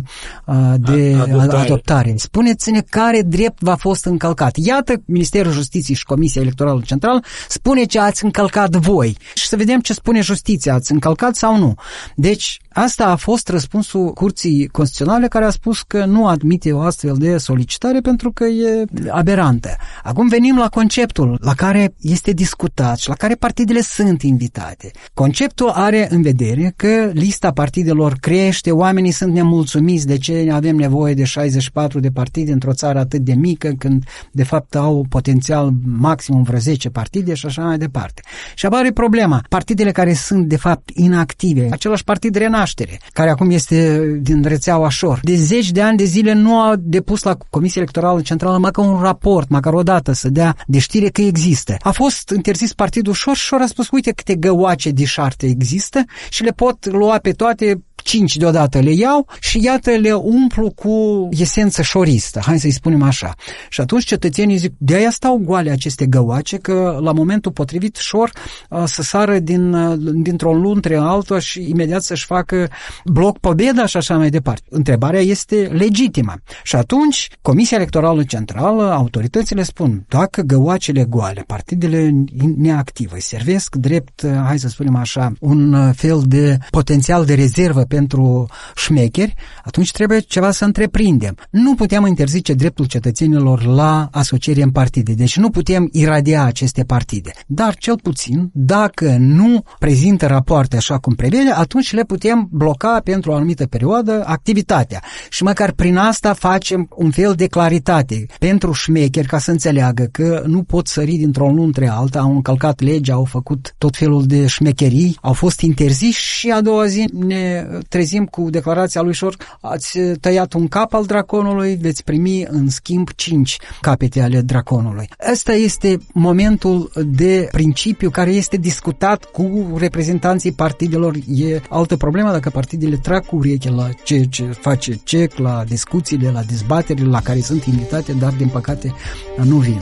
adoptare. Spuneți-ne care drept v-a fost încălcat. Iată, Ministerul Justiției și Comisia Electorală Centrală spune ce ați încălcat voi. Și să vedem ce spune Justiția, ați încălcat sau nu. Deci, asta a fost răspunsul Curții Constituționale, care a spus că nu admite o astfel de solicitare pentru că e aberantă. Acum venim la conceptul la care este discutat și la care partidele sunt invitate. Conceptul are în vedere că lista partidelor crește, oamenii sunt nemulțumiți de ce avem nevoie de 64 de partide într-o țară atât de mică, când de fapt au potențial maximum vreo 10 partide și așa mai departe. Și apare problema. Partidele care sunt de fapt inactive, același partid Renaștere, care acum este din rețeaua Șor, de 10 de ani de zile nu a depus la Comisia Electorală Centrală măcar un raport, măcar o dată să dea de știre că există. A fost interzis partidul Șor și Șor a spus, uite câte găoace de șarte există și le pot lua pe toate, 5 deodată le iau și iată le umplu cu esență șoristă, hai să-i spunem așa. Și atunci cetățenii zic, de-aia stau goale aceste găoace, că la momentul potrivit Șor să sară dintr-o luntre în alta și imediat să-și facă bloc pobeda și așa mai departe. Întrebarea este legitimă. Și atunci Comisia Electorală Centrală, autoritățile spun, dacă găoacele goale, partidele neactive, servesc drept, hai să spunem așa, un fel de potențial de rezervă pentru șmecheri, atunci trebuie ceva să întreprindem. Nu putem interzice dreptul cetățenilor la asociere în partide, deci nu putem iradia aceste partide. Dar cel puțin, dacă nu prezintă rapoarte așa cum prevede, atunci le putem bloca pentru o anumită perioadă activitatea. Și măcar prin asta facem un fel de claritate pentru șmecheri, ca să înțeleagă că nu pot sări dintr-o luntre alta, au încălcat legea, au făcut tot felul de șmecherii, au fost interziși și a doua zi ne trezim cu declarația lui Șor, ați tăiat un cap al draconului, veți primi în schimb 5 capete ale draconului. Ăsta este momentul de principiu care este discutat cu reprezentanții partidelor. E altă problemă dacă partidele trag cu ureche la ce face CEC, la discuțiile, la dezbaterile la care sunt invitate, dar din păcate nu vin.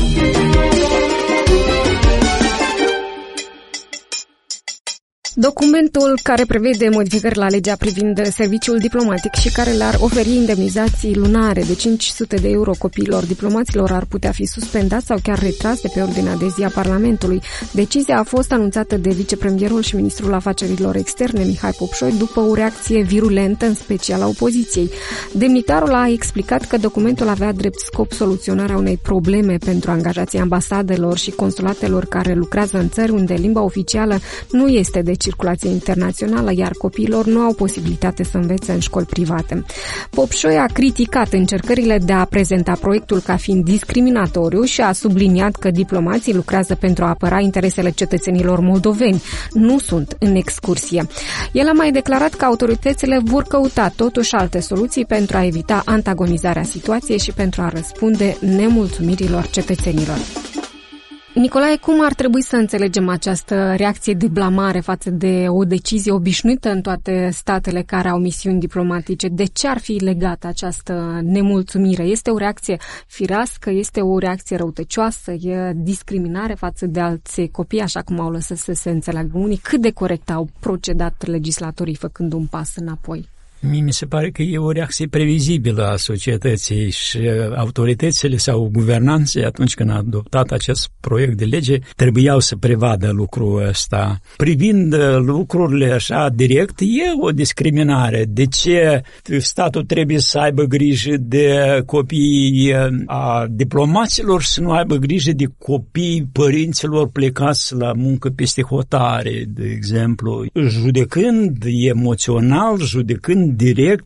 Documentul care prevede modificări la legea privind serviciul diplomatic și care le-ar oferi indemnizații lunare de 500 de euro copiilor diplomaților ar putea fi suspendat sau chiar retras de pe ordinea de zi a Parlamentului. Decizia a fost anunțată de vicepremierul și ministrul afacerilor externe Mihai Popșoi după o reacție virulentă, în special a opoziției. Demnitarul a explicat că documentul avea drept scop soluționarea unei probleme pentru angajații ambasadelor și consulatelor care lucrează în țări unde limba oficială nu este de circulație internațională, iar copiilor nu au posibilitate să învețe în școli private. Popșoi a criticat încercările de a prezenta proiectul ca fiind discriminatoriu și a subliniat că diplomații lucrează pentru a apăra interesele cetățenilor moldoveni, nu sunt în excursie. El a mai declarat că autoritățile vor căuta totuși alte soluții pentru a evita antagonizarea situației și pentru a răspunde nemulțumirilor cetățenilor. Nicolae, cum ar trebui să înțelegem această reacție de blamare față de o decizie obișnuită în toate statele care au misiuni diplomatice? De ce ar fi legată această nemulțumire? Este o reacție firească? Este o reacție răutăcioasă? E discriminare față de alți copii, așa cum au lăsat să se înțeleagă unii? Cât de corect au procedat legislatorii făcând un pas înapoi? Mie mi se pare că e o reacție previzibilă a societății și autoritățile sau guvernanții, atunci când a adoptat acest proiect de lege, trebuiau să prevadă lucrul ăsta. Privind lucrurile așa direct, e o discriminare. De ce statul trebuie să aibă grijă de copiii a diplomaților și să nu aibă grijă de copiii părinților plecați la muncă peste hotare, de exemplu, judecând emoțional, judecând direct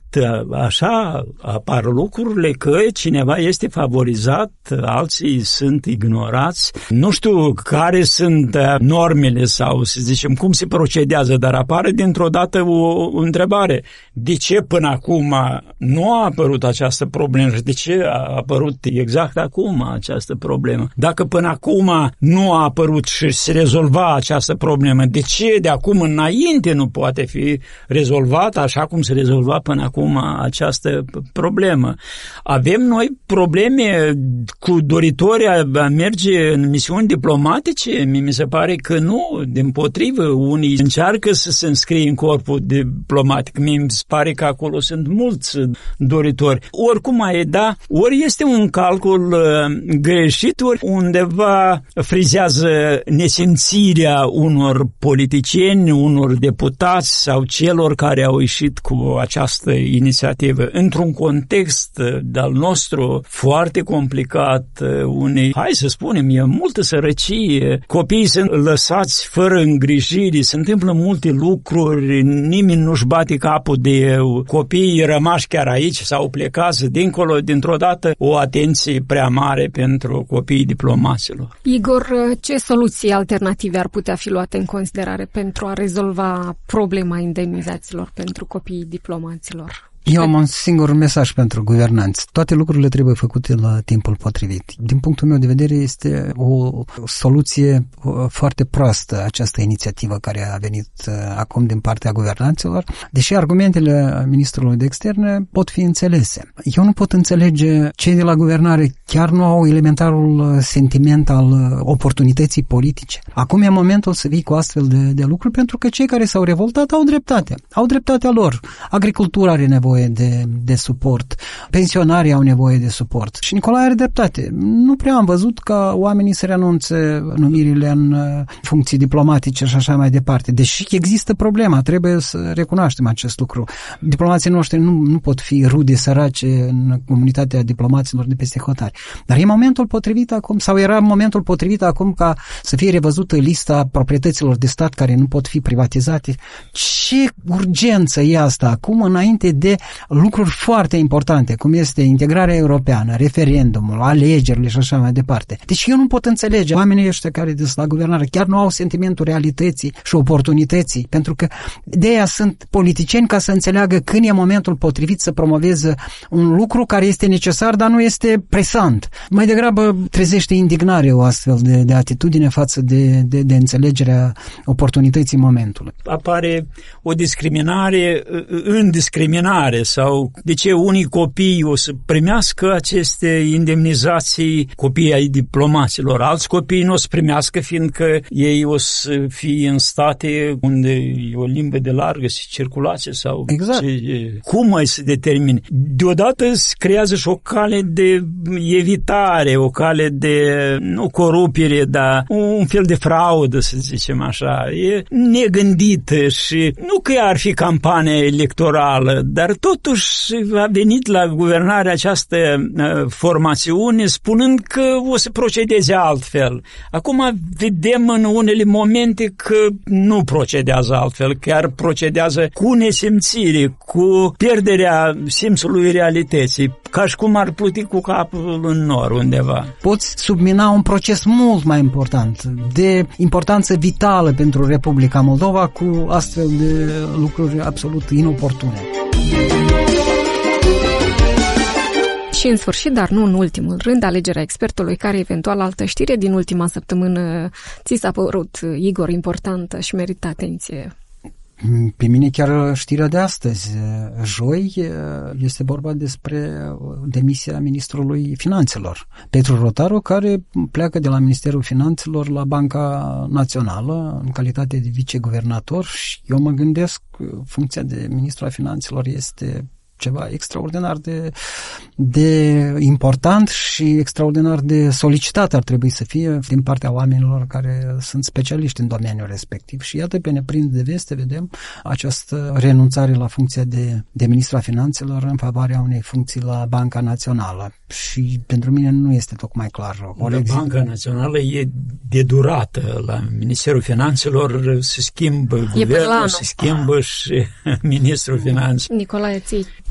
așa apar lucrurile că cineva este favorizat, alții sunt ignorați. Nu știu care sunt normele sau, să zicem, cum se procedează, dar apare dintr-o dată o întrebare. De ce până acum nu a apărut această problemă și de ce a apărut exact acum această problemă? Dacă până acum nu a apărut și se rezolva această problemă, de ce de acum înainte nu poate fi rezolvată așa cum se rezolva până acum această problemă? Avem noi probleme cu doritori a merge în misiuni diplomatice? Mi se pare că nu, dimpotrivă, unii încearcă să se înscrie în corpul diplomatic. Mi se pare că acolo sunt mulți doritori. Oricum mai e, da, ori este un calcul greșit, ori undeva frizează nesimțirea unor politicieni, unor deputați sau celor care au ieșit cu această inițiativă. Într-un context al nostru foarte complicat, hai să spunem, e multă sărăcie, copiii sunt lăsați fără îngrijiri, se întâmplă multe lucruri, nimeni nu-și bate capul de copiii rămași chiar aici sau plecați dincolo, dintr-o dată o atenție prea mare pentru copiii diplomaților. Igor, ce soluții alternative ar putea fi luate în considerare pentru a rezolva problema indemnizațiilor pentru copiii diplomaților? Eu am un singur mesaj pentru guvernanți. Toate lucrurile trebuie făcute la timpul potrivit. Din punctul meu de vedere este o soluție foarte proastă această inițiativă care a venit acum din partea guvernanților, deși argumentele ministrului de externe pot fi înțelese. Eu nu pot înțelege cei de la guvernare chiar nu au elementarul sentiment al oportunității politice. Acum e momentul să vii cu astfel de lucruri pentru că cei care s-au revoltat au dreptate. Au dreptatea lor. Agricultura are nevoie de suport, pensionarii au nevoie de suport. Și Nicolae are dreptate. Nu prea am văzut ca oamenii să renunțe numirile în funcții diplomatice și așa mai departe. Deși există problema, trebuie să recunoaștem acest lucru. Diplomații noștri nu pot fi rude sărace în comunitatea diplomaților de peste hotari. Dar e momentul potrivit acum, sau era momentul potrivit acum ca să fie revăzută lista proprietăților de stat care nu pot fi privatizate. Ce urgență e asta acum înainte de lucruri foarte importante, cum este integrarea europeană, referendumul, alegerile și așa mai departe. Deci eu nu pot înțelege oamenii ăștia care de la guvernare chiar nu au sentimentul realității și oportunității, pentru că de aia sunt politicieni ca să înțeleagă când e momentul potrivit să promoveze un lucru care este necesar, dar nu este presant. Mai degrabă trezește indignare o astfel de atitudine față de înțelegerea oportunității momentului. Apare o discriminare în discriminare sau de ce unii copii o să primească aceste indemnizații, copiii ai diplomaților, alți copii nu o să primească fiindcă ei o să fie în state unde e o limbă de largă circulație sau exact. Cum mai se determine? Deodată se creează și o cale de evitare, o cale de, nu corupire, dar un fel de fraudă, să zicem așa. E negândită și nu că ar fi campania electorală, dar totuși a venit la guvernare această formațiune spunând că o să procedeze altfel. Acum vedem în unele momente că nu procedează altfel, chiar procedează cu nesimțire, cu pierderea simțului realității, ca și cum ar pluti cu capul în nor undeva. Poți submina un proces mult mai important, de importanță vitală pentru Republica Moldova, cu astfel de lucruri absolut inoportune. Și în sfârșit, dar nu în ultimul rând, alegerea expertului, care eventual altă știre din ultima săptămână ți s-a părut, Igor, importantă și merită atenție? Pe mine chiar știrea de astăzi, joi, este vorba despre demisia ministrului Finanțelor, Petru Rotaru, care pleacă de la Ministerul Finanțelor la Banca Națională în calitate de viceguvernator și eu mă gândesc că funcția de ministru al Finanțelor este ceva extraordinar de important și extraordinar de solicitat ar trebui să fie din partea oamenilor care sunt specialiști în domeniul respectiv. Și iată, pe neprins de veste, vedem această renunțare la funcția de ministru al Finanțelor în favoarea unei funcții la Banca Națională. Și pentru mine nu este tocmai clar. Banca Națională e de durată. La Ministerul Finanțelor se schimbă guvernul, se schimbă și ministrul Finanțelor. Nicolae,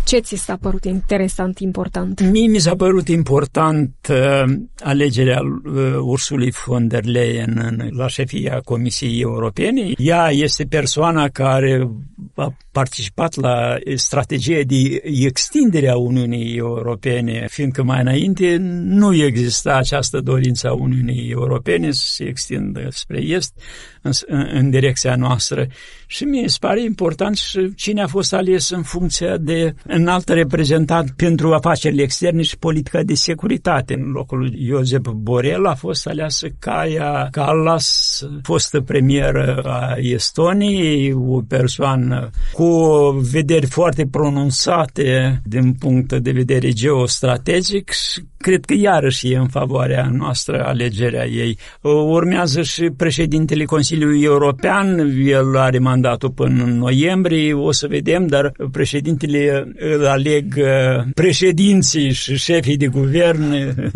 Ce ți s-a părut interesant, important? Mie mi s-a părut important alegerea Ursulei von der Leyen la șefia Comisiei Europene. Ea este persoana care a participat la strategia de extindere a Uniunii Europene, fiindcă mai înainte nu exista această dorință a Uniunii Europene să se extindă spre est, în direcția noastră. Și mi se pare important și cine a fost ales în funcția de înalt reprezentant pentru afacerile externe și politica de securitate. În locul lui Josep Borrell a fost aleasă Kaja Kallas, fostă premieră a Estoniei, o persoană cu vederi foarte pronunțate din punct de vedere geostrategic și cred că iarăși e în favoarea noastră alegerea ei. Urmează și președintele Consiliului European, el are mandatul până în noiembrie, o să vedem, dar președintele îl aleg președinții și șefii de guvern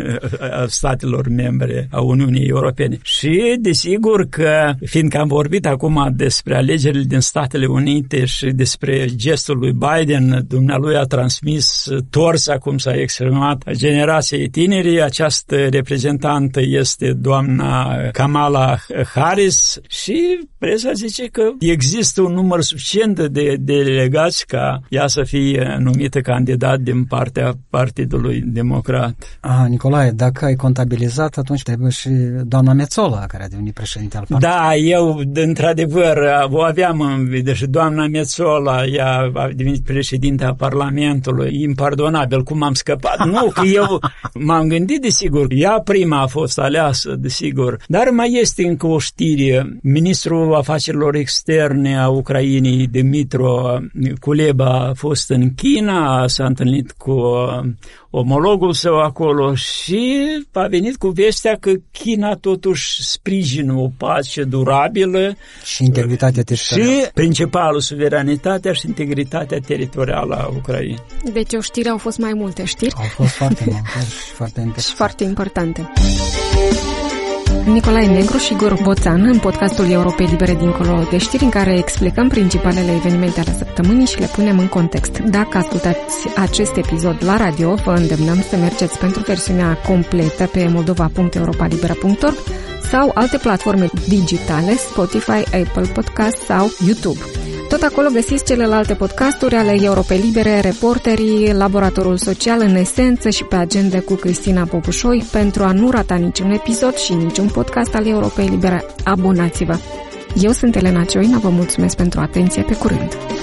a statelor membre a Uniunii Europene. Și desigur că, fiindcă am vorbit acum despre alegerile din Statele Unite și despre gestul lui Biden, dumnealui a transmis torța, cum s-a exprimat, generației tinerii. Această reprezentantă este doamna Kamala Harris și presa zice că există un număr suficient de delegați ca ea să fie numită candidat din partea Partidului Democrat. Nicolae, dacă ai contabilizat, atunci trebuie și doamna Metsola, care a devenit președinte al partidului. Da, eu, într-adevăr, o aveam în vedere și doamna Metsola, ea a devenit președinte a Parlamentului. Impardonabil, cum am scăpat. Nu, că eu m-am gândit, desigur, ea prima a fost aleasă, desigur, dar mai este încă o știre. Ministrul Afacerilor Externe a Ucrainei, Dmytro Kuleba, a fost în China, s-a întâlnit cu omologul său acolo și a venit cu vestea că China totuși sprijină o pace durabilă și integritatea teritorială. Și principalul, suveranitatea și integritatea teritorială a Ucrainei. Deci o știre, au fost mai multe știri. Au fost foarte multe și foarte interesante. Și foarte importante. Nicolae Negru și Igor Boțan în podcastul Europei Libere dincolo de știri, în care explicăm principalele evenimente ale săptămânii și le punem în context. Dacă ascultați acest episod la radio, vă îndemnăm să mergeți pentru versiunea completă pe moldova.europalibera.org sau alte platforme digitale, Spotify, Apple Podcast sau YouTube. Tot acolo găsiți celelalte podcasturi ale Europei Libere, Reporterii, Laboratorul Social în esență și pe agenda cu Cristina Popușoi. Pentru a nu rata niciun episod și niciun podcast al Europei Libere, abonați-vă! Eu sunt Elena Cioina, vă mulțumesc pentru atenție, pe curând!